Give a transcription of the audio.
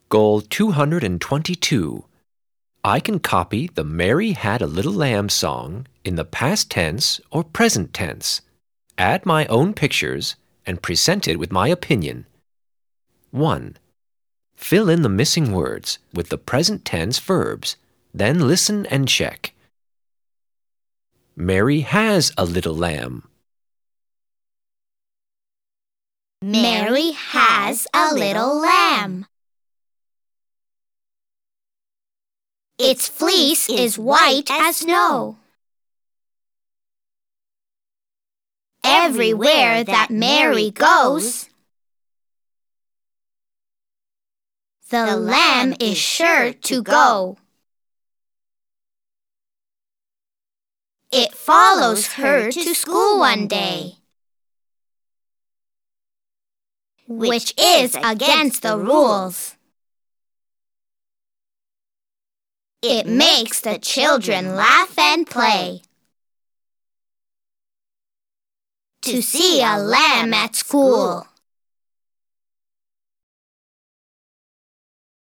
Goal 222. I can copy the Mary Had a Little Lamb song in the past tense or present tense, add my own pictures, and present it with my opinion. 1. Fill in the missing words with the present tense verbs, then listen and check. Mary has a little lamb. Mary has a little lamb. Its fleece is white as snow. Everywhere that Mary goes, the lamb is sure to go. It follows her to school one day, which is against the rules. It makes the children laugh and play. To see a lamb at school.